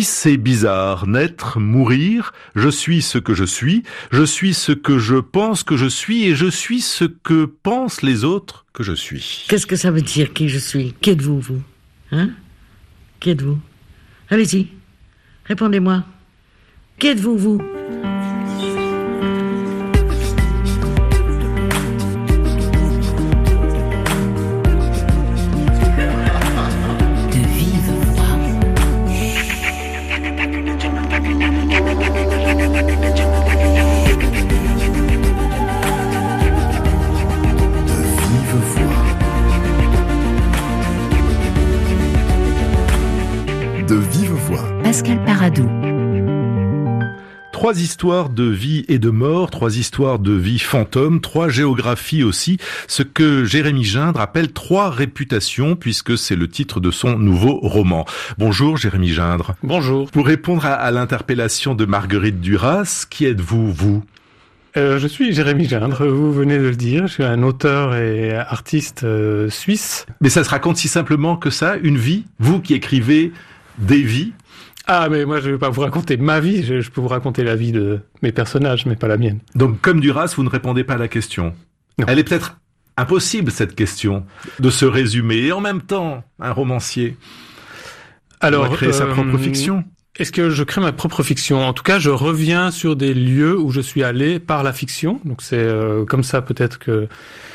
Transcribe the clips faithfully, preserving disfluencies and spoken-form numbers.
vie, c'est bizarre. Naître, mourir, je suis ce que je suis, je suis ce que je pense que je suis et je suis ce que pensent les autres que je suis. Qu'est-ce que ça veut dire, qui je suis? Qui êtes-vous, vous? Hein? Qui êtes-vous? Allez-y, répondez-moi. Qui êtes-vous, vous? De vive voix. Pascal Paradou. Trois histoires de vie et de mort, trois histoires de vie fantôme, trois géographies aussi, ce que Jérémy Gindre appelle trois réputations, puisque c'est le titre de son nouveau roman. Bonjour Jérémy Gindre. Bonjour. Pour répondre à, à l'interpellation de Marguerite Duras, qui êtes-vous, vous ? Euh, je suis Jérémy Gindre, vous venez de le dire, je suis un auteur et artiste euh, suisse. Mais ça se raconte si simplement que ça, une vie, vous qui écrivez des vies. Ah, mais moi je ne vais pas vous raconter ma vie, je, je peux vous raconter la vie de mes personnages, mais pas la mienne. Donc comme Duras, vous ne répondez pas à la question. Non. Elle est peut-être impossible, cette question, de se résumer, et en même temps, un romancier Alors, doit créer euh, sa propre fiction. Est-ce que je crée ma propre fiction? En tout cas, je reviens sur des lieux où je suis allé par la fiction, donc c'est euh, comme ça peut-être que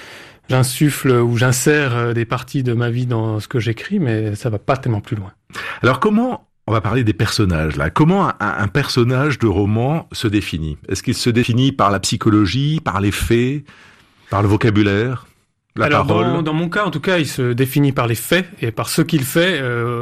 j'insuffle ou j'insère des parties de ma vie dans ce que j'écris, mais ça va pas tellement plus loin. Alors comment, on va parler des personnages là, comment un, un personnage de roman se définit? Est-ce qu'il se définit par la psychologie, par les faits, par le vocabulaire, la Alors parole? dans, dans mon cas, en tout cas, il se définit par les faits et par ce qu'il fait,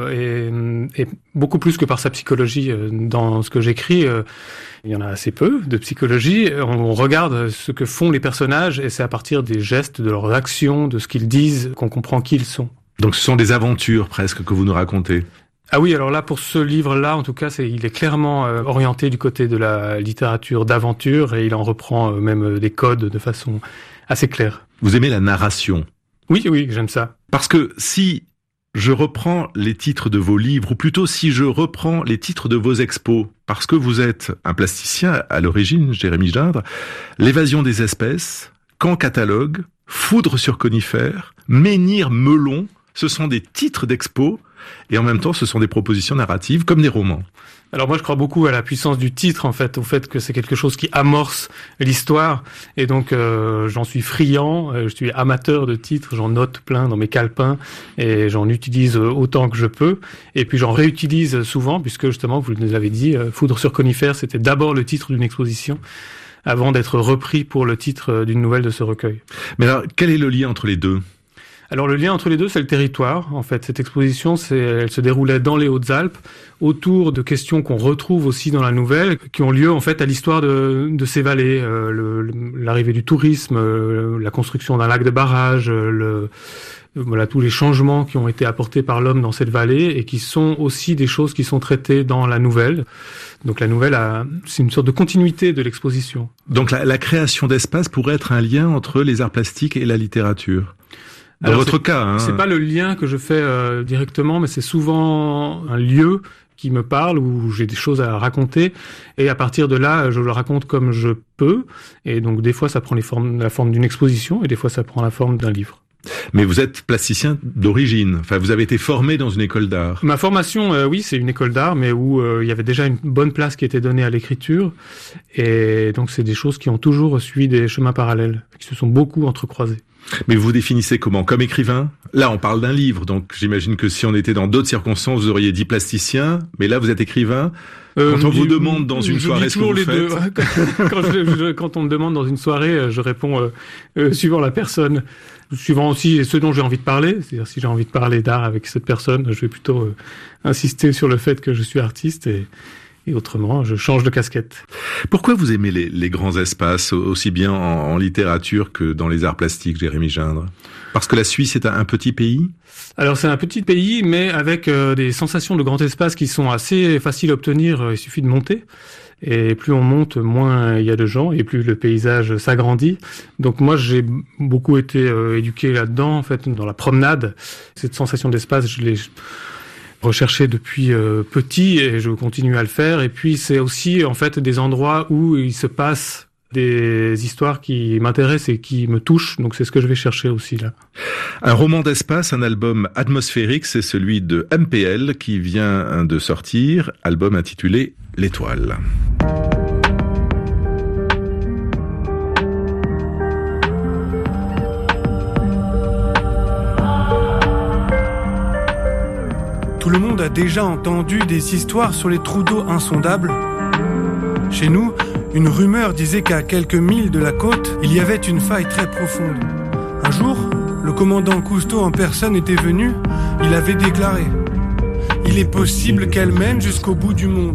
euh, et, et beaucoup plus que par sa psychologie. Dans ce que j'écris, euh, il y en a assez peu de psychologie. On regarde ce que font les personnages et c'est à partir des gestes, de leurs actions, de ce qu'ils disent qu'on comprend qui ils sont. Donc ce sont des aventures presque que vous nous racontez. Ah oui, alors là, pour ce livre-là, en tout cas, c'est, il est clairement euh, orienté du côté de la littérature d'aventure et il en reprend euh, même euh, des codes de façon assez claire. Vous aimez la narration? Oui, oui, j'aime ça. Parce que si je reprends les titres de vos livres, ou plutôt si je reprends les titres de vos expos, parce que vous êtes un plasticien à l'origine, Jérémy Gindre, L'évasion des espèces, Camp catalogue, Foudre sur conifères, Menhir-Melon, ce sont des titres d'expos, et en même temps ce sont des propositions narratives comme des romans. Alors moi je crois beaucoup à la puissance du titre en fait, au fait que c'est quelque chose qui amorce l'histoire et donc euh, j'en suis friand, euh, je suis amateur de titres, j'en note plein dans mes calepins et j'en utilise autant que je peux et puis j'en réutilise souvent puisque justement vous nous l'avez dit, euh, Foudre sur conifères c'était d'abord le titre d'une exposition avant d'être repris pour le titre d'une nouvelle de ce recueil. Mais alors quel est le lien entre les deux ? Alors le lien entre les deux, c'est le territoire. En fait, cette exposition, c'est, elle se déroulait dans les Hautes-Alpes, autour de questions qu'on retrouve aussi dans la nouvelle, qui ont lieu en fait à l'histoire de, de ces vallées, euh, le, l'arrivée du tourisme, euh, la construction d'un lac de barrage, euh, le, voilà tous les changements qui ont été apportés par l'homme dans cette vallée et qui sont aussi des choses qui sont traitées dans la nouvelle. Donc la nouvelle, a, c'est une sorte de continuité de l'exposition. Donc la, la création d'espace pourrait être un lien entre les arts plastiques et la littérature. Dans Alors, votre c'est, cas, hein. C'est pas le lien que je fais euh, directement, mais c'est souvent un lieu qui me parle où j'ai des choses à raconter et à partir de là, je le raconte comme je peux et donc des fois ça prend les formes, la forme d'une exposition et des fois ça prend la forme d'un livre. Mais vous êtes plasticien d'origine, enfin vous avez été formé dans une école d'art. Ma formation, euh, oui, c'est une école d'art, mais où euh, il y avait déjà une bonne place qui était donnée à l'écriture et donc c'est des choses qui ont toujours suivi des chemins parallèles, qui se sont beaucoup entrecroisés. Mais vous vous définissez comment? Comme écrivain? Là, on parle d'un livre, donc j'imagine que si on était dans d'autres circonstances, vous auriez dit plasticien, mais là, vous êtes écrivain. Euh, quand on dis, vous demande dans une soirée ce que vous les faites... Deux. quand, je, je, quand on me demande dans une soirée, je réponds euh, euh, suivant la personne, suivant aussi ce dont j'ai envie de parler. C'est-à-dire si j'ai envie de parler d'art avec cette personne, je vais plutôt euh, insister sur le fait que je suis artiste et... Et autrement, je change de casquette. Pourquoi vous aimez les, les grands espaces, aussi bien en, en littérature que dans les arts plastiques, Jérémy Gindre? Parce que la Suisse est un, un petit pays? Alors c'est un petit pays, mais avec euh, des sensations de grand espace qui sont assez faciles à obtenir. Il suffit de monter. Et plus on monte, moins il y a de gens et plus le paysage s'agrandit. Donc moi, j'ai beaucoup été euh, éduqué là-dedans, en fait, dans la promenade. Cette sensation d'espace, je l'ai... recherché depuis euh, petit et je continue à le faire. Et puis c'est aussi en fait des endroits où il se passe des histoires qui m'intéressent et qui me touchent. Donc c'est ce que je vais chercher aussi là. Un roman d'espace, un album atmosphérique, c'est celui de M P L qui vient de sortir, album intitulé L'Étoile. Tout le monde a déjà entendu des histoires sur les trous d'eau insondables. Chez nous, une rumeur disait qu'à quelques milles de la côte, il y avait une faille très profonde. Un jour, le commandant Cousteau en personne était venu, il avait déclaré « Il est possible qu'elle mène jusqu'au bout du monde ».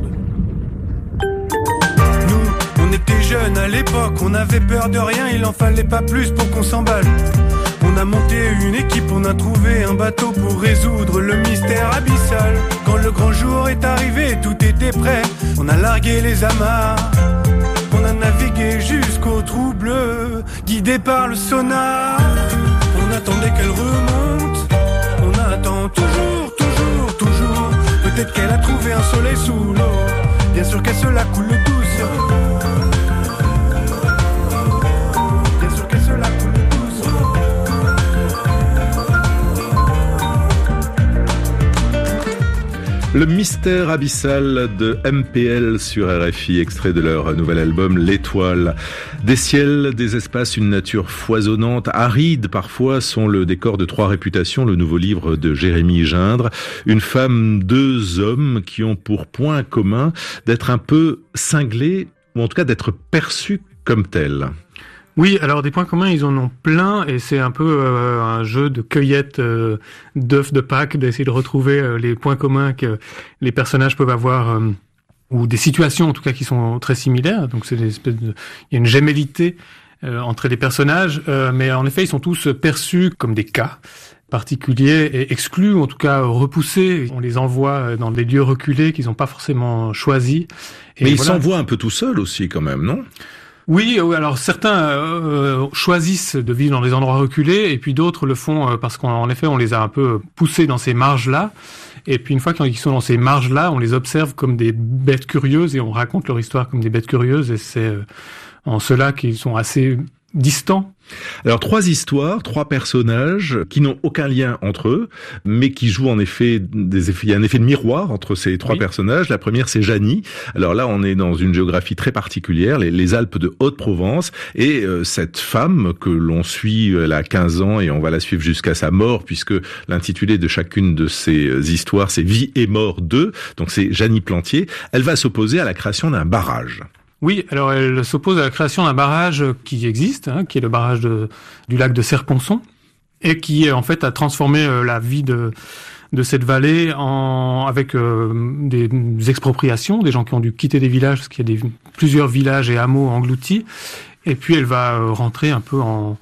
Nous, on était jeunes à l'époque, on avait peur de rien, il en fallait pas plus pour qu'on s'emballe. On a monté une équipe, on a trouvé un bateau pour résoudre le mystère abyssal. Quand le grand jour est arrivé, tout était prêt, on a largué les amarres. On a navigué jusqu'au trou bleu, guidé par le sonar. On attendait qu'elle remonte, on attend toujours, toujours, toujours. Peut-être qu'elle a trouvé un soleil sous l'eau, bien sûr qu'elle se la coule douce. Bien sûr qu'elle se la coule douce. Le mystère abyssal de M P L sur R F I, extrait de leur nouvel album L'Étoile. Des ciels, des espaces, une nature foisonnante, aride parfois, sont le décor de Trois réputations, le nouveau livre de Jérémy Gindre. Une femme, deux hommes qui ont pour point commun d'être un peu cinglés, ou en tout cas d'être perçus comme tels. Oui, alors des points communs, ils en ont plein et c'est un peu euh, un jeu de cueillette euh, d'œufs de Pâques, d'essayer de retrouver euh, les points communs que les personnages peuvent avoir euh, ou des situations en tout cas qui sont très similaires. Donc c'est des espèces de, il y a une gémellité euh, entre les personnages, euh, mais en effet ils sont tous perçus comme des cas particuliers et exclus, ou en tout cas repoussés. On les envoie dans des lieux reculés qu'ils n'ont pas forcément choisis. Et mais ils voilà. s'envoient un peu tout seuls aussi quand même, non ? Oui, alors certains euh, choisissent de vivre dans des endroits reculés et puis d'autres le font euh, parce qu'en effet on les a un peu poussés dans ces marges-là. Et puis une fois qu'ils sont dans ces marges-là, on les observe comme des bêtes curieuses et on raconte leur histoire comme des bêtes curieuses et c'est euh, en cela qu'ils sont assez distants. Alors trois histoires, trois personnages qui n'ont aucun lien entre eux, mais qui jouent en effet des effets. Il y a un effet de miroir entre ces trois oui. personnages. La première, c'est Janie. Alors là, on est dans une géographie très particulière, les, les Alpes de Haute-Provence, et euh, cette femme que l'on suit, elle a quinze ans et on va la suivre jusqu'à sa mort, puisque l'intitulé de chacune de ces histoires, c'est Vie et mort deux. Donc c'est Janie Plantier. Elle va s'opposer à la création d'un barrage. Oui, alors elle s'oppose à la création d'un barrage qui existe, hein, qui est le barrage de, du lac de Serponçon, et qui en fait a transformé euh, la vie de, de cette vallée en avec euh, des, des expropriations, des gens qui ont dû quitter des villages, parce qu'il y a des, plusieurs villages et hameaux engloutis, et puis elle va euh, rentrer un peu en,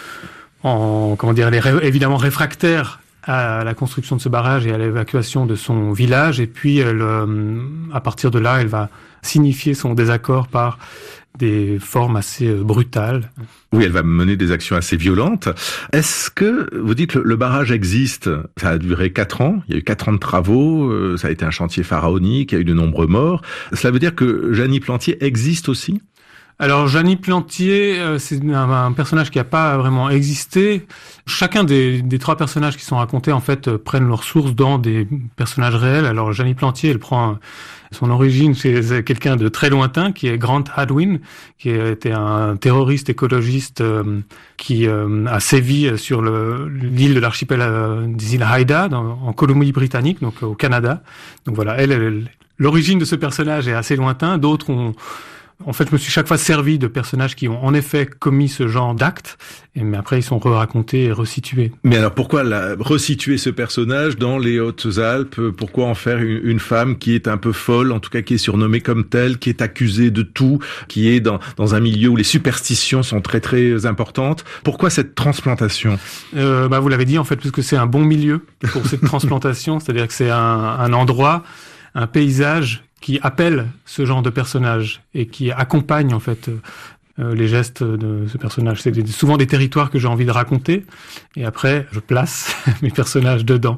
en comment dire, elle est ré, évidemment réfractaire à la construction de ce barrage et à l'évacuation de son village, et puis elle, euh, à partir de là, elle va signifier son désaccord par des formes assez brutales. Oui, elle va mener des actions assez violentes. Est-ce que, vous dites, le, le barrage existe, ça a duré quatre ans, il y a eu quatre ans de travaux, euh, ça a été un chantier pharaonique, il y a eu de nombreux morts. Cela veut dire que Janie Plantier existe aussi ? Alors Janie Plantier, euh, c'est un, un personnage qui n'a pas vraiment existé. Chacun des, des trois personnages qui sont racontés, en fait, euh, prennent leur source dans des personnages réels. Alors Janie Plantier, elle prend son origine chez quelqu'un de très lointain, qui est Grant Hadwin, qui était un terroriste écologiste euh, qui euh, a sévi sur le, l'île de l'archipel euh, des îles Haida, dans, en Colombie-Britannique, donc au Canada. Donc voilà, elle, elle, l'origine de ce personnage est assez lointain. D'autres ont... En fait, je me suis chaque fois servi de personnages qui ont en effet commis ce genre d'actes, mais après ils sont re-racontés et resitués. Mais alors pourquoi la, resituer ce personnage dans les Hautes-Alpes ? Pourquoi en faire une, une femme qui est un peu folle, en tout cas qui est surnommée comme telle, qui est accusée de tout, qui est dans, dans un milieu où les superstitions sont très très importantes ? Pourquoi cette transplantation ? euh, bah, Vous l'avez dit en fait, puisque c'est un bon milieu pour cette transplantation, c'est-à-dire que c'est un, un endroit, un paysage qui appelle ce genre de personnage et qui accompagne en fait euh, les gestes de ce personnage. C'est des, souvent des territoires que j'ai envie de raconter et après je place mes personnages dedans.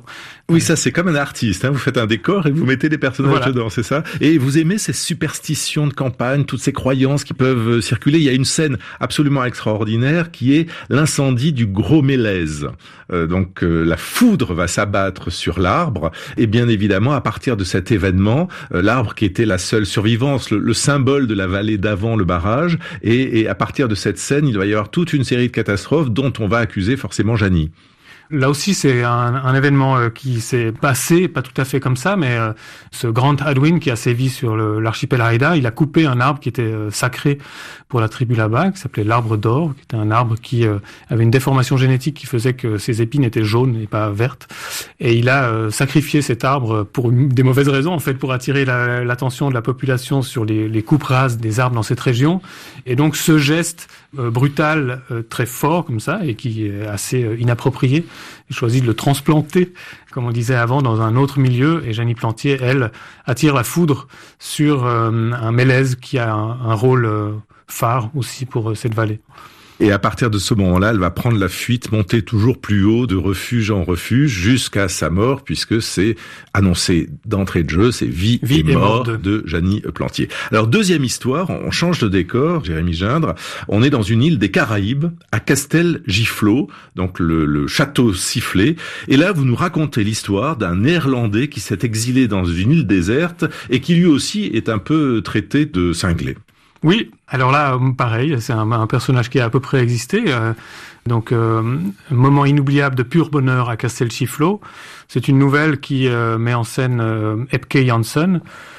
Oui, ça c'est comme un artiste, hein. Vous faites un décor et vous mettez des personnages voilà. dedans, c'est ça? Et vous aimez ces superstitions de campagne, toutes ces croyances qui peuvent circuler. Il y a une scène absolument extraordinaire qui est l'incendie du Gros Mélèze. Euh, donc euh, la foudre va s'abattre sur l'arbre et bien évidemment à partir de cet événement, euh, l'arbre qui était la seule survivance, le, le symbole de la vallée d'avant le barrage, et, et à partir de cette scène, il va y avoir toute une série de catastrophes dont on va accuser forcément Jani. Là aussi, c'est un, un événement euh, qui s'est passé, pas tout à fait comme ça, mais euh, ce Grand Hadwin qui a sévi sur le, l'archipel Haida, il a coupé un arbre qui était euh, sacré pour la tribu là-bas, qui s'appelait l'arbre d'or, qui était un arbre qui euh, avait une déformation génétique qui faisait que ses épines étaient jaunes et pas vertes. Et il a euh, sacrifié cet arbre pour une, des mauvaises raisons, en fait, pour attirer la, l'attention de la population sur les, les coupes rases des arbres dans cette région. Et donc, ce geste euh, brutal, euh, très fort comme ça, et qui est assez euh, inapproprié, il choisit de le transplanter, comme on disait avant, dans un autre milieu. Et Janie Plantier, elle, attire la foudre sur euh, un Mélèze qui a un, un rôle euh, phare aussi pour euh, cette vallée. Et à partir de ce moment-là, elle va prendre la fuite, monter toujours plus haut, de refuge en refuge, jusqu'à sa mort, puisque c'est annoncé d'entrée de jeu, c'est vie, vie et, et mort de, de Janie Plantier. Alors, deuxième histoire, on change de décor, Jérémy Gindre. On est dans une île des Caraïbes, à Castel-Giflo, donc le, le château sifflé. Et là, vous nous racontez l'histoire d'un Néerlandais qui s'est exilé dans une île déserte et qui lui aussi est un peu traité de cinglé. Oui, alors là, pareil, c'est un, un personnage qui a à peu près existé. Euh, donc, euh, un moment inoubliable de pur bonheur à Castel-Giflo. C'est une nouvelle qui euh, met en scène euh, Epke Janssen,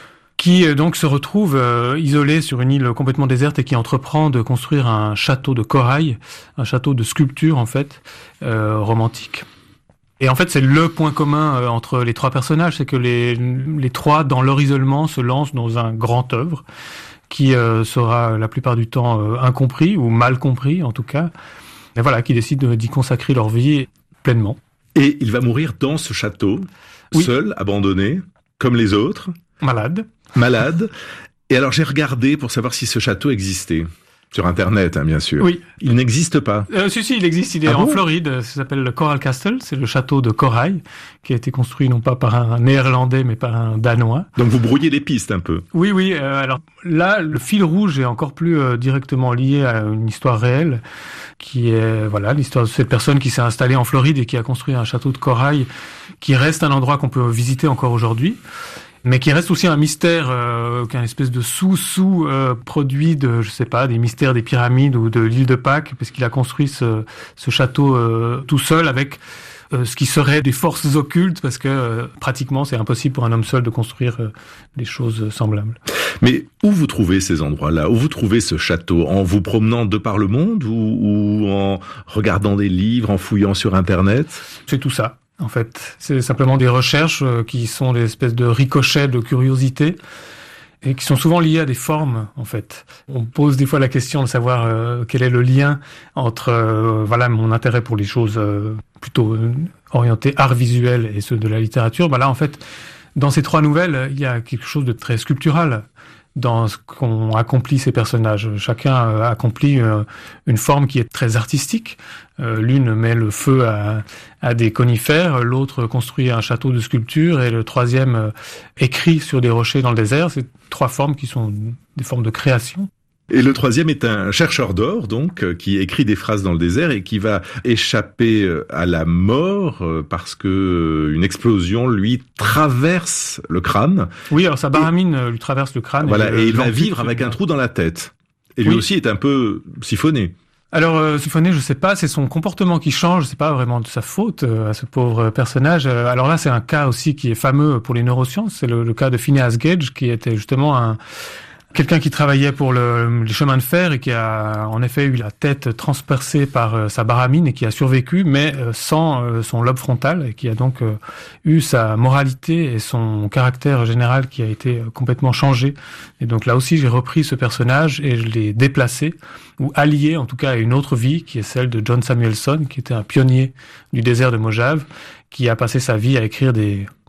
qui euh, donc se retrouve euh, isolé sur une île complètement déserte et qui entreprend de construire un château de corail, un château de sculpture en fait, euh, romantique. Et en fait, c'est le point commun euh, entre les trois personnages, c'est que les, les trois, dans leur isolement, se lancent dans un grand œuvre qui euh, sera la plupart du temps euh, incompris ou mal compris en tout cas, et voilà, qui décident d'y consacrer leur vie pleinement. Et il va mourir dans ce château, oui. seul, abandonné, comme les autres. Malade. Malade. Et alors j'ai regardé pour savoir si ce château existait. Sur Internet, hein, bien sûr. Oui. Il n'existe pas. Euh, si, si, il existe. Il est ah en bon Floride. Ça s'appelle le Coral Castle. C'est le château de corail qui a été construit non pas par un Néerlandais, mais par un Danois. Donc vous brouillez les pistes un peu. Oui, oui. Euh, alors là, le fil rouge est encore plus euh, directement lié à une histoire réelle, qui est voilà l'histoire de cette personne qui s'est installée en Floride et qui a construit un château de corail, qui reste un endroit qu'on peut visiter encore aujourd'hui, mais qui reste aussi un mystère, euh, qu'un espèce de sous-sous euh, produit de, je sais pas, des mystères des pyramides ou de l'île de Pâques, parce qu'il a construit ce, ce château euh, tout seul avec euh, ce qui serait des forces occultes, parce que euh, pratiquement c'est impossible pour un homme seul de construire euh, des choses semblables. Mais où vous trouvez ces endroits-là? Où vous trouvez ce château? En vous promenant de par le monde ou, ou en regardant des livres, en fouillant sur Internet? C'est tout ça. En fait, c'est simplement des recherches euh, qui sont des espèces de ricochets de curiosité et qui sont souvent liées à des formes, en fait. On pose des fois la question de savoir euh, quel est le lien entre euh, voilà mon intérêt pour les choses euh, plutôt euh, orientées art visuel et ceux de la littérature. Bah là, en fait, dans ces trois nouvelles, il y a quelque chose de très sculptural dans ce qu'ont accompli ces personnages. Chacun a accompli euh, une forme qui est très artistique. Euh, l'une met le feu à, à des conifères, l'autre construit un château de sculpture et le troisième euh, écrit sur des rochers dans le désert. C'est trois formes qui sont des formes de création. Et le troisième est un chercheur d'or, donc, qui écrit des phrases dans le désert et qui va échapper à la mort parce que une explosion lui traverse le crâne. Oui, alors sa baramine et, lui traverse le crâne. Voilà, et, et il va vivre avec un trou dans la tête. Et lui oui. aussi est un peu siphonné. Alors, euh, siphonné, je sais pas, c'est son comportement qui change, c'est pas vraiment de sa faute euh, à ce pauvre personnage. Euh, alors là, c'est un cas aussi qui est fameux pour les neurosciences, c'est le, le cas de Phineas Gage, qui était justement un... quelqu'un qui travaillait pour le, les chemins de fer et qui a en effet eu la tête transpercée par euh, sa baramine et qui a survécu, mais euh, sans euh, son lobe frontal, et qui a donc euh, eu sa moralité et son caractère général qui a été euh, complètement changé. Et donc là aussi, j'ai repris ce personnage et je l'ai déplacé, ou allié en tout cas à une autre vie, qui est celle de John Samuelson, qui était un pionnier du désert de Mojave, qui a passé sa vie à écrire des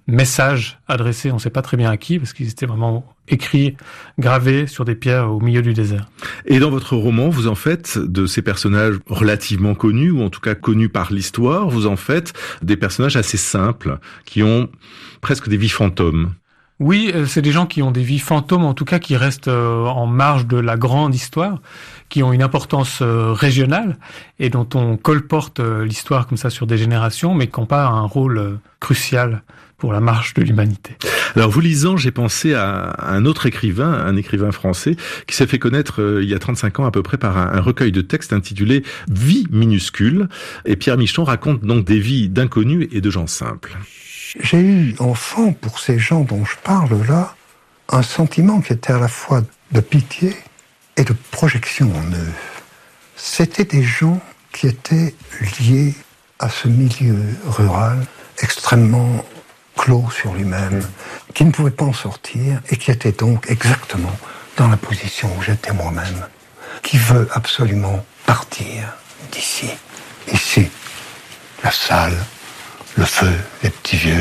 messages adressés, on ne sait pas très bien à qui, parce qu'ils étaient vraiment écrits, gravés sur des pierres au milieu du désert. Et dans votre roman, vous en faites de ces personnages relativement connus, ou en tout cas connus par l'histoire, vous en faites des personnages assez simples, qui ont presque des vies fantômes. Oui, c'est des gens qui ont des vies fantômes, en tout cas qui restent en marge de la grande histoire, qui ont une importance régionale et dont on colporte l'histoire comme ça sur des générations, mais qui n'ont pas un rôle crucial pour la marche de l'humanité. Alors, vous lisant, j'ai pensé à un autre écrivain, un écrivain français, qui s'est fait connaître euh, il y a trente-cinq ans à peu près par un, un recueil de textes intitulé « Vie minuscule ». Et Pierre Michon raconte donc des vies d'inconnus et de gens simples. J'ai eu, enfant, pour ces gens dont je parle là, un sentiment qui était à la fois de pitié et de projection en eux. C'était des gens qui étaient liés à ce milieu rural extrêmement clos sur lui-même, qui ne pouvait pas en sortir et qui était donc exactement dans la position où j'étais moi-même, qui veut absolument partir d'ici, ici, la salle, le feu, les petits vieux.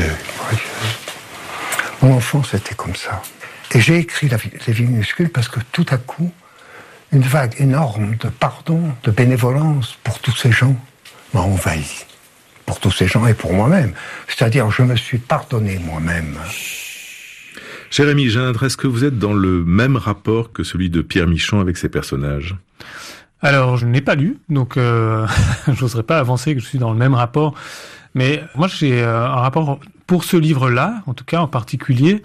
Mon enfance était comme ça. Et j'ai écrit la vie, Les vies minuscules parce que tout à coup, une vague énorme de pardon, de bénévolence pour tous ces gens m'a envahi. Pour tous ces gens et pour moi-même. C'est-à-dire, je me suis pardonné moi-même. Jérémy Gindre, est-ce que vous êtes dans le même rapport que celui de Pierre Michon avec ses personnages ? Alors, je n'ai pas lu, donc euh, je n'oserais pas avancer que je suis dans le même rapport. Mais moi, j'ai un rapport, pour ce livre-là, en tout cas en particulier,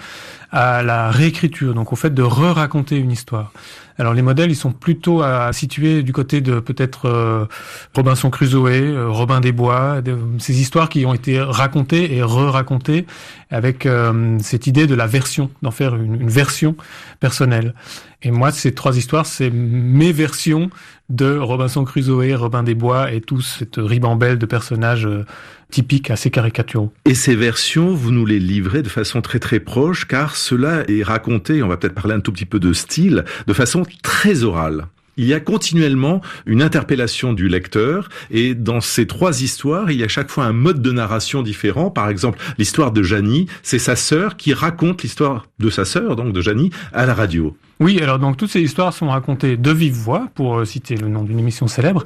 à la réécriture, donc au fait de re-raconter une histoire. Alors les modèles, ils sont plutôt à situer du côté de peut-être euh, Robinson Crusoe, euh, Robin des Bois, de, ces histoires qui ont été racontées et re-racontées avec euh, cette idée de la version, d'en faire une, une version personnelle. Et moi, ces trois histoires, c'est mes versions de Robinson Crusoe, Robin des Bois et toute cette ribambelle de personnages euh, typiques, assez caricaturaux. Et ces versions, vous nous les livrez de façon très très proche, car cela est raconté, on va peut-être parler un tout petit peu de style, de façon très orale. Il y a continuellement une interpellation du lecteur, et dans ces trois histoires, il y a chaque fois un mode de narration différent. Par exemple, l'histoire de Janie, c'est sa sœur qui raconte l'histoire de sa sœur, donc de Janie, à la radio. Oui, alors donc toutes ces histoires sont racontées de vive voix, pour euh, citer le nom d'une émission célèbre.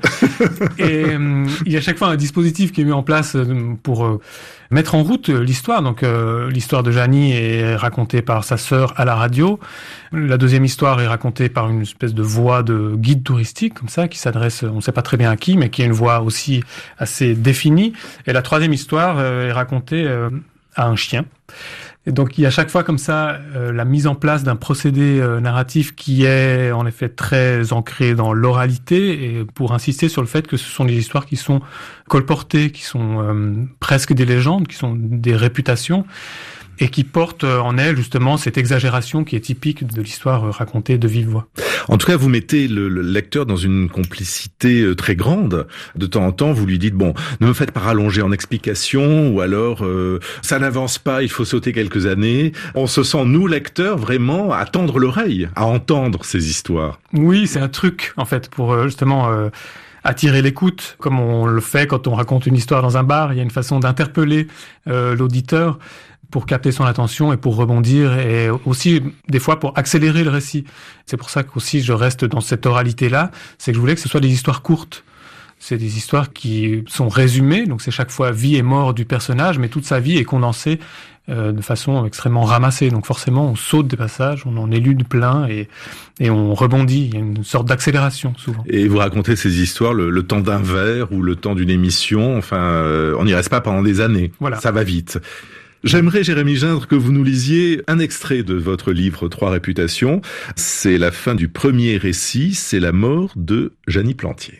Et euh, il y a chaque fois un dispositif qui est mis en place euh, pour euh, mettre en route l'histoire. Donc euh, l'histoire de Janie est racontée par sa sœur à la radio. La deuxième histoire est racontée par une espèce de voix de guide touristique, comme ça, qui s'adresse, on ne sait pas très bien à qui, mais qui a une voix aussi assez définie. Et la troisième histoire euh, est racontée euh, à un chien. Et donc il y a chaque fois comme ça euh, la mise en place d'un procédé euh, narratif qui est en effet très ancré dans l'oralité, et pour insister sur le fait que ce sont des histoires qui sont colportées, qui sont euh, presque des légendes, qui sont des réputations, et qui portent en elles justement cette exagération qui est typique de l'histoire racontée de vive voix. En tout cas, vous mettez le, le lecteur dans une complicité très grande. De temps en temps, vous lui dites, bon, ne me faites pas rallonger en explications, ou alors, euh, ça n'avance pas, il faut sauter quelques années. On se sent, nous, lecteurs, vraiment à tendre l'oreille, à entendre ces histoires. Oui, c'est un truc, en fait, pour justement... Euh, attirer l'écoute, comme on le fait quand on raconte une histoire dans un bar. Il y a une façon d'interpeller euh, l'auditeur pour capter son attention et pour rebondir, et aussi des fois pour accélérer le récit. C'est pour ça qu'aussi je reste dans cette oralité-là, c'est que je voulais que ce soit des histoires courtes. C'est des histoires qui sont résumées, donc c'est chaque fois vie et mort du personnage, mais toute sa vie est condensée euh, de façon extrêmement ramassée. Donc forcément, on saute des passages, on en élude plein et, et on rebondit. Il y a une sorte d'accélération souvent. Et vous racontez ces histoires le, le temps d'un verre ou le temps d'une émission. Enfin, euh, on n'y reste pas pendant des années. Voilà. Ça va vite. J'aimerais, Jérémy Gindre, que vous nous lisiez un extrait de votre livre Trois réputations. C'est la fin du premier récit, c'est la mort de Janie Plantier.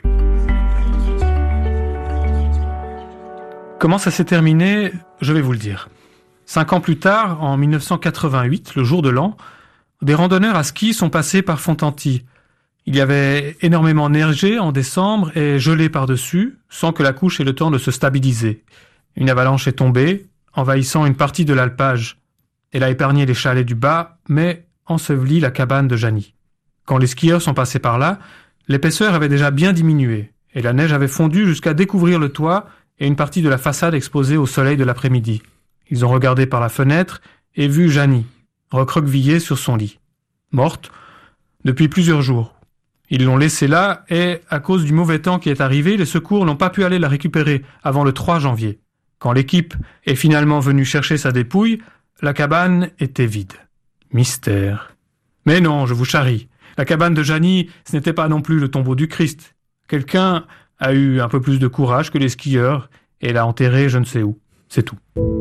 Comment ça s'est terminé ? Je vais vous le dire. Cinq ans plus tard, en mille neuf cent quatre-vingt-huit, le jour de l'an, des randonneurs à ski sont passés par Fontanty. Il y avait énormément neigé en décembre et gelé par-dessus, sans que la couche ait le temps de se stabiliser. Une avalanche est tombée, envahissant une partie de l'alpage. Elle a épargné les chalets du bas, mais enseveli la cabane de Janie. Quand les skieurs sont passés par là, l'épaisseur avait déjà bien diminué, et la neige avait fondu jusqu'à découvrir le toit et une partie de la façade exposée au soleil de l'après-midi. Ils ont regardé par la fenêtre et vu Janie, recroquevillée sur son lit, morte depuis plusieurs jours. Ils l'ont laissée là et, à cause du mauvais temps qui est arrivé, les secours n'ont pas pu aller la récupérer avant le trois janvier. Quand l'équipe est finalement venue chercher sa dépouille, la cabane était vide. Mystère. Mais non, je vous charrie. La cabane de Janie, ce n'était pas non plus le tombeau du Christ. Quelqu'un a eu un peu plus de courage que les skieurs et l'a enterré je ne sais où. C'est tout.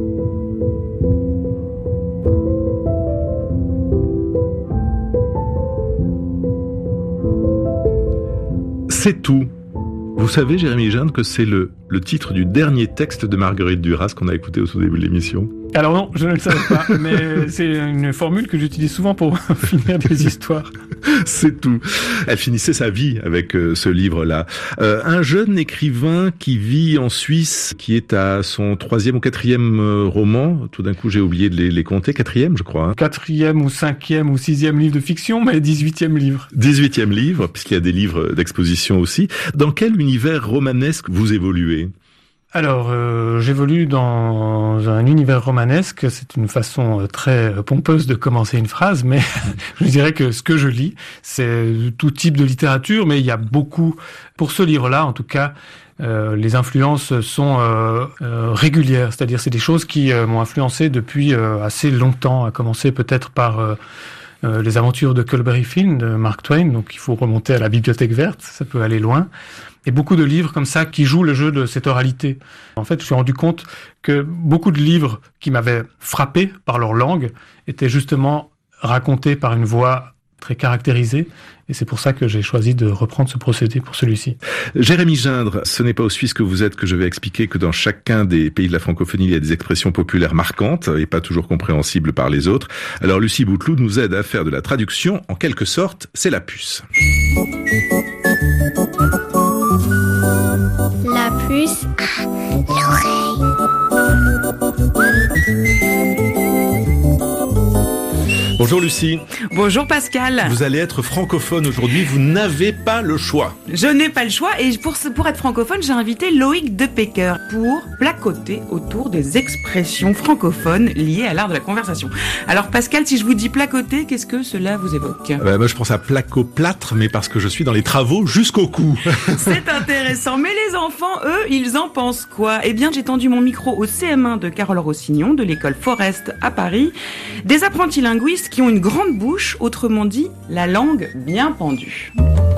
C'est tout. Vous savez, Jérémy Gindre, que c'est le, le titre du dernier texte de Marguerite Duras qu'on a écouté au tout début de l'émission. Alors non, je ne le savais pas, mais c'est une formule que j'utilise souvent pour finir des histoires. C'est tout. Elle finissait sa vie avec euh, ce livre-là. Euh, un jeune écrivain qui vit en Suisse, qui est à son troisième ou quatrième euh, roman. Tout d'un coup, j'ai oublié de les, les compter. Quatrième, je crois. Hein. Quatrième ou cinquième ou sixième livre de fiction, mais dix-huitième livre. Dix-huitième livre, puisqu'il y a des livres d'exposition aussi. Dans quel univers romanesque vous évoluez ? Alors, euh, j'évolue dans un univers romanesque. C'est une façon très pompeuse de commencer une phrase, mais je dirais que ce que je lis, c'est tout type de littérature, mais il y a beaucoup, pour ce livre-là en tout cas, euh, les influences sont euh, euh, régulières, c'est-à-dire c'est des choses qui euh, m'ont influencé depuis euh, assez longtemps, à commencer peut-être par euh, euh, les aventures de Culberry Finn de Mark Twain, donc il faut remonter à la Bibliothèque verte, ça peut aller loin. Et beaucoup de livres comme ça qui jouent le jeu de cette oralité. En fait, je me suis rendu compte que beaucoup de livres qui m'avaient frappé par leur langue étaient justement racontés par une voix très caractérisée. Et c'est pour ça que j'ai choisi de reprendre ce procédé pour celui-ci. Jérémy Gindre, ce n'est pas aux Suisses que vous êtes que je vais expliquer que dans chacun des pays de la francophonie, il y a des expressions populaires marquantes et pas toujours compréhensibles par les autres. Alors Lucie Bouteloup nous aide à faire de la traduction. En quelque sorte, c'est la puce. La puce à l'oreille. Bonjour Lucie. Bonjour Pascal. Vous allez être francophone aujourd'hui, vous n'avez pas le choix. Je n'ai pas le choix et pour, pour être francophone, j'ai invité Loïc Depecker pour placoter autour des expressions francophones liées à l'art de la conversation. Alors Pascal, si je vous dis placoter, qu'est-ce que cela vous évoque ? euh, Moi je pense à placo-plâtre, mais parce que je suis dans les travaux jusqu'au cou. C'est intéressant, mais les enfants, eux, ils en pensent quoi ? Eh bien, j'ai tendu mon micro au C M un de Carole Rossignon, de l'école Forest à Paris, des apprentis linguistes qui ont une grande bouche, autrement dit, la langue bien pendue.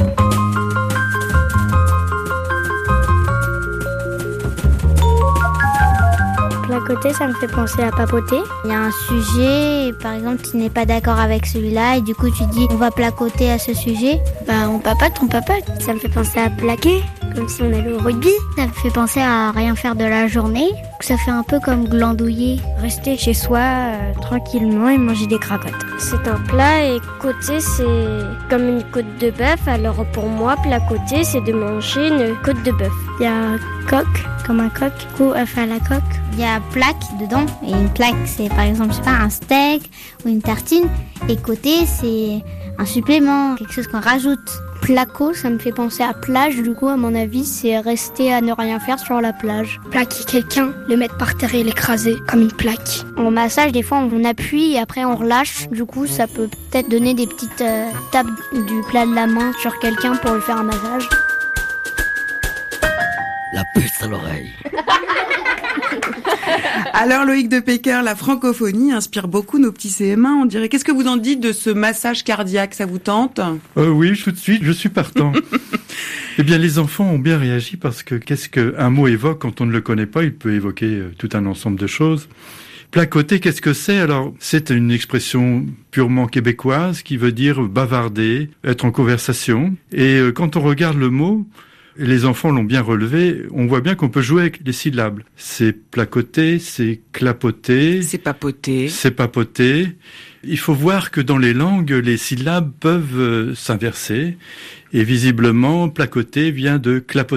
Placoter, ça me fait penser à papoter. Il y a un sujet, par exemple, tu n'es pas d'accord avec celui-là et du coup tu dis on va placoter à ce sujet. Bah on papote, on papote. Ça me fait penser à plaquer, comme si on allait au rugby. Ça me fait penser à rien faire de la journée. Ça fait un peu comme glandouiller. Rester chez soi euh, tranquillement et manger des cracottes. C'est un plat et côté c'est comme une côte de bœuf. Alors pour moi, placoter c'est de manger une côte de bœuf. Il y a coque, comme un coq, coup œuf à la coque. Il y a plaque dedans, et une plaque c'est par exemple, je sais pas, un steak ou une tartine, et côté c'est un supplément, quelque chose qu'on rajoute. Placo, ça me fait penser à plage, du coup à mon avis c'est rester à ne rien faire sur la plage. Plaquer quelqu'un, le mettre par terre et l'écraser comme une plaque. En massage, des fois on appuie et après on relâche, du coup ça peut peut-être donner des petites euh, tapes du plat de la main sur quelqu'un pour lui faire un massage. La puce à l'oreille. Alors Loïc Depecker, la francophonie inspire beaucoup nos petits C M un, on dirait. Qu'est-ce que vous en dites de ce massage cardiaque, ça vous tente ? euh, Oui, tout de suite, je suis partant. Eh bien, les enfants ont bien réagi parce que qu'est-ce qu'un mot évoque quand on ne le connaît pas ? Il peut évoquer tout un ensemble de choses. Placoter, qu'est-ce que c'est ? Alors, c'est une expression purement québécoise qui veut dire bavarder, être en conversation. Et quand on regarde le mot, les enfants l'ont bien relevé, on voit bien qu'on peut jouer avec les syllabes. C'est placoter, c'est clapoter. C'est papoter. C'est papoter. Il faut voir que dans les langues, les syllabes peuvent euh, s'inverser. Et visiblement, placoter vient de clapoter.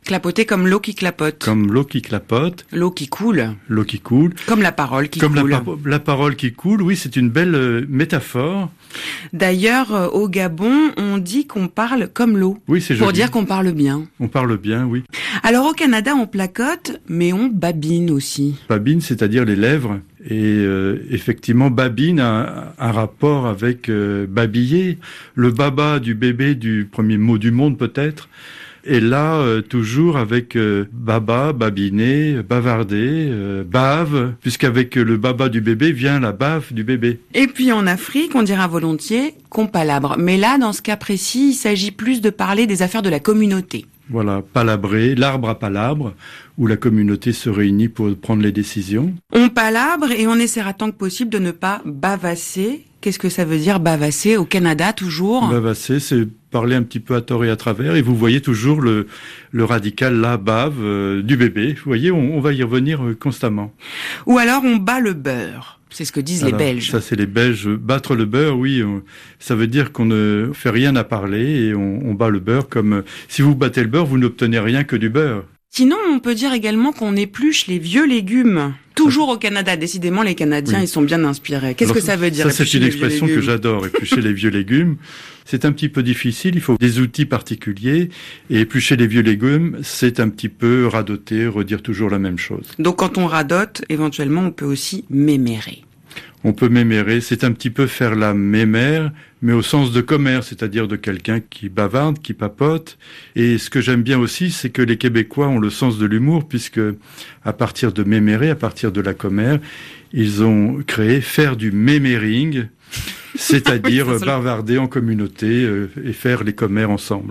Clapoter comme l'eau qui clapote. Comme l'eau qui clapote. L'eau qui coule. L'eau qui coule. Comme la parole qui comme coule. Comme la, la parole qui coule, oui, c'est une belle euh, métaphore. D'ailleurs, euh, au Gabon, on dit qu'on parle comme l'eau. Oui, c'est joli. Pour dire qu'on parle bien. On parle bien, oui. Alors au Canada, on placote, mais on babine aussi. Babine, c'est-à-dire les lèvres. Et euh, effectivement, babine a un rapport avec euh, babiller, le baba du bébé du premier mot du monde peut-être. Et là, euh, toujours avec euh, baba, babiner, bavarder, euh, bave, puisqu'avec le baba du bébé vient la bave du bébé. Et puis en Afrique, on dira volontiers qu'on palabre. Mais là, dans ce cas précis, il s'agit plus de parler des affaires de la communauté. Voilà, palabrer, l'arbre à palabre, où la communauté se réunit pour prendre les décisions. On palabre et on essaiera tant que possible de ne pas bavasser. Qu'est-ce que ça veut dire bavasser au Canada toujours? Bavasser, c'est parler un petit peu à tort et à travers, et vous voyez toujours le, le radical là, bave, euh, du bébé. Vous voyez, on, on va y revenir euh, constamment. Ou alors on bat le beurre. C'est ce que disent alors, les Belges. Ça, c'est les Belges. Battre le beurre, oui, on, ça veut dire qu'on ne fait rien à parler et on, on bat le beurre comme... Euh, si vous battez le beurre, vous n'obtenez rien que du beurre. Sinon, on peut dire également qu'on épluche les vieux légumes. Toujours au Canada. Décidément, les Canadiens, oui. Ils sont bien inspirés. Qu'est-ce alors, que ça veut dire? Ça, c'est une expression que j'adore, éplucher les vieux légumes. C'est un petit peu difficile, il faut des outils particuliers. Et éplucher les vieux légumes, c'est un petit peu radoter, redire toujours la même chose. Donc quand on radote, éventuellement, on peut aussi mémérer. On peut mémérer, c'est un petit peu faire la mémère, mais au sens de commère, c'est-à-dire de quelqu'un qui bavarde, qui papote. Et ce que j'aime bien aussi, c'est que les Québécois ont le sens de l'humour, puisque à partir de mémérer, à partir de la commère, ils ont créé faire du mémering, c'est-à-dire oui, bavarder en communauté euh, et faire les commères ensemble.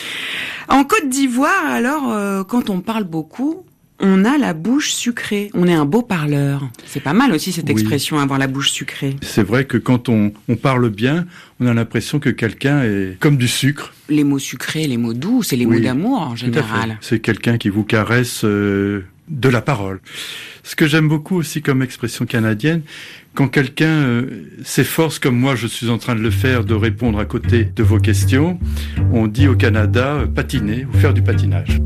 En Côte d'Ivoire, alors, euh, quand on parle beaucoup, on a la bouche sucrée. On est un beau parleur. C'est pas mal aussi cette oui. expression, avoir la bouche sucrée. C'est vrai que quand on, on parle bien, on a l'impression que quelqu'un est comme du sucre. Les mots sucrés, les mots doux, c'est les oui, mots d'amour en général. C'est quelqu'un qui vous caresse euh, de la parole. Ce que j'aime beaucoup aussi comme expression canadienne, quand quelqu'un euh, s'efforce, comme moi je suis en train de le faire, de répondre à côté de vos questions, on dit au Canada euh, patiner ou faire du patinage.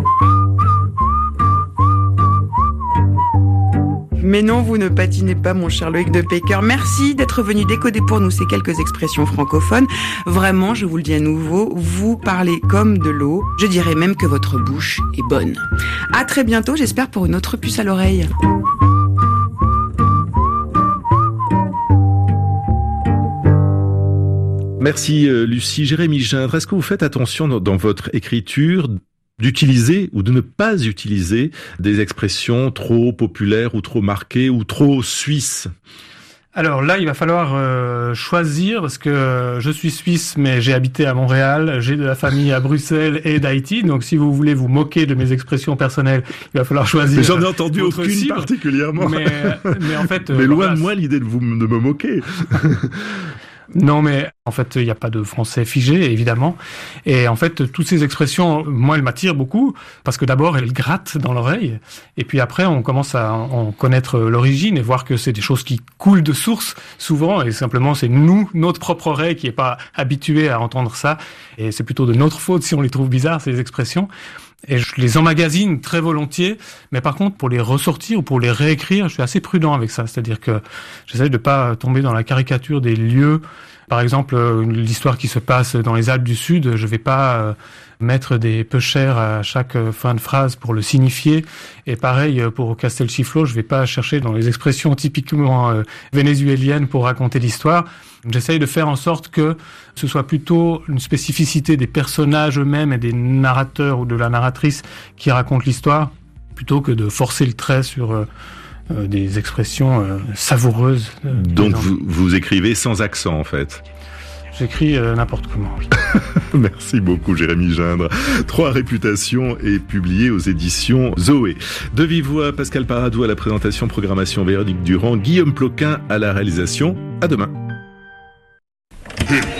Mais non, vous ne patinez pas, mon cher Loïc de Peycker. Merci d'être venu décoder pour nous ces quelques expressions francophones. Vraiment, je vous le dis à nouveau, vous parlez comme de l'eau. Je dirais même que votre bouche est bonne. À très bientôt, j'espère, pour une autre puce à l'oreille. Merci Lucie. Jérémy Gindre, est-ce que vous faites attention dans, dans votre écriture d'utiliser ou de ne pas utiliser des expressions trop populaires ou trop marquées ou trop suisses? Alors là, il va falloir euh, choisir, parce que je suis suisse, mais j'ai habité à Montréal, j'ai de la famille à Bruxelles et d'Haïti, donc si vous voulez vous moquer de mes expressions personnelles, il va falloir choisir. Mais j'en ai entendu aucune cible, particulièrement. Mais, mais en fait, mais euh, loin voilà, de moi l'idée de vous de me moquer. Non, mais en fait, il n'y a pas de français figé, évidemment. Et en fait, toutes ces expressions, moi, elles m'attirent beaucoup, parce que d'abord, elles grattent dans l'oreille. Et puis après, on commence à en connaître l'origine et voir que c'est des choses qui coulent de source, souvent. Et simplement, c'est nous, notre propre oreille, qui n'est pas habituée à entendre ça. Et c'est plutôt de notre faute si on les trouve bizarres, ces expressions. Et je les emmagasine très volontiers, mais par contre, pour les ressortir ou pour les réécrire, je suis assez prudent avec ça. C'est-à-dire que j'essaie de pas tomber dans la caricature des lieux. Par exemple, l'histoire qui se passe dans les Alpes du Sud, je vais pas mettre des peu chers à chaque fin de phrase pour le signifier. Et pareil, pour Castelciflo, je vais pas chercher dans les expressions typiquement vénézuéliennes pour raconter l'histoire. J'essaye de faire en sorte que ce soit plutôt une spécificité des personnages eux-mêmes et des narrateurs ou de la narratrice qui racontent l'histoire, plutôt que de forcer le trait sur euh, euh, des expressions euh, savoureuses. Euh, Donc vous, vous écrivez sans accent en fait? J'écris euh, n'importe comment, oui. Merci beaucoup, Jérémy Gindre. Trois réputations est publié aux éditions Zoé. De vive voix, Pascal Paradou à la présentation, programmation Véronique Durand, Guillaume Ploquin à la réalisation. À demain.